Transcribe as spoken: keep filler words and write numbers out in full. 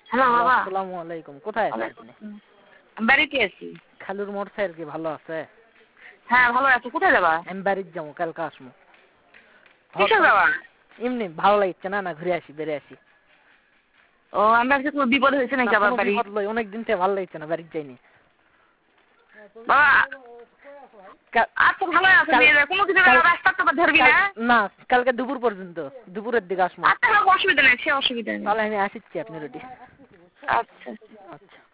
Hello বাবা। আসসালামু আলাইকুম। কোথায় আছেন আপনি? আমি বাড়িতে আছি। খালুর মোড় স্যার কি ভালো আছে? হ্যাঁ ভালো আছি। কোথায় যাবা? আমি বাড়িতে যাবো, কালকে আসবো। কিসে যাবা? এমনি ভালো লাগছে না, না ঘুরে আসি, বেড়ে আসি। ও আমি ভাবছি কোনো বিপদ হয়েছে নাকি আবার বাড়ি? বিপদ লই, অনেকদিন থেকে ভালো লাগছে না, বাড়িতে যাইনি। বাবা আচ্ছা ভালো আছে, কোনো কিছু রাস্তা তো ধরবি না? না, কালকে দুপুর পর্যন্ত, দুপুরের দিকে আসবো। আচ্ছা অসুবিধা নেই, সে অসুবিধা নেই। তাহলে আমি আসিচ্ছি আপনার ওটি। আচ্ছা আচ্ছা।